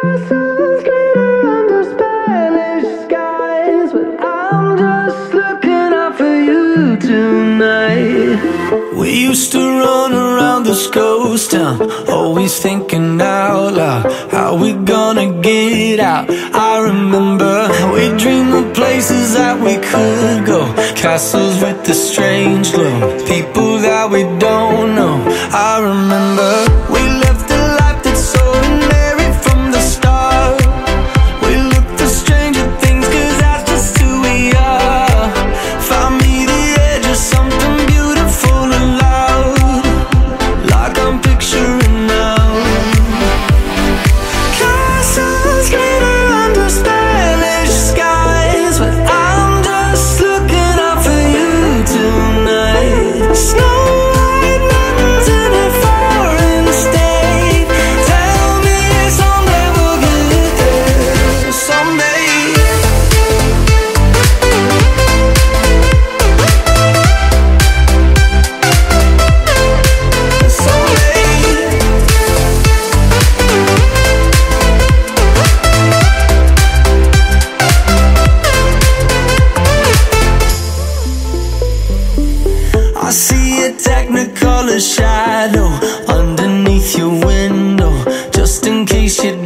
Castles glitter under Spanish skies, but I'm just looking out for you tonight. We used to run around this ghost town, always thinking out loud, how we gonna get out? I remember we dreamed of places that we could go, castles with the strange glow, people that we don't know. I remember we left a life that's ordinary from the start. We look for stranger things, cause that's just who we are. Found me the edge of something beautiful and loud, like I'm picturing now. Castles glitter under Spanish skies, but I'm just looking out for you tonight. Snow white mountains in a foreign state. Tell me someday we'll get there. Someday. I see a technicolor shadow underneath your window, just in case you